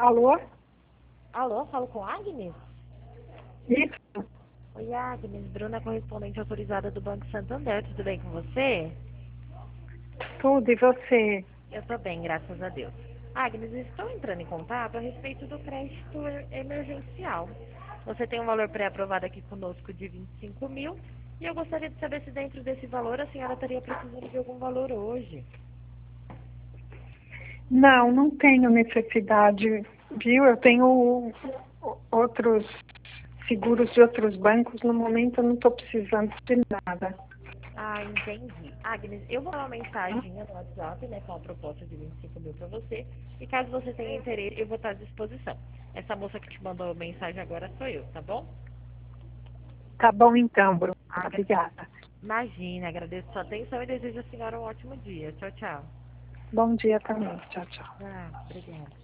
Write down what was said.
Alô? Alô, falo com Agnes? Isso? Oi, Agnes. Bruna, correspondente autorizada do Banco Santander. Tudo bem com você? Tudo, e você? Eu tô bem, graças a Deus. Agnes, estou entrando em contato a respeito do crédito emergencial. Você tem um valor pré-aprovado aqui conosco de 25 mil e eu gostaria de saber se dentro desse valor a senhora estaria precisando de algum valor hoje. Não, não tenho necessidade, viu? Eu tenho outros seguros de outros bancos. No momento eu não estou precisando de nada. Ah, entendi. Agnes, eu vou dar uma mensagem no WhatsApp, né, com a proposta de 25 mil para você. E caso você tenha interesse, eu vou estar à disposição. Essa moça que te mandou mensagem agora sou eu, tá bom? Tá bom então, Bruna. Agra- Obrigada. Imagina, agradeço sua atenção e desejo a senhora um ótimo dia. Tchau, tchau. Bom dia também. Tchau, tchau. Obrigada.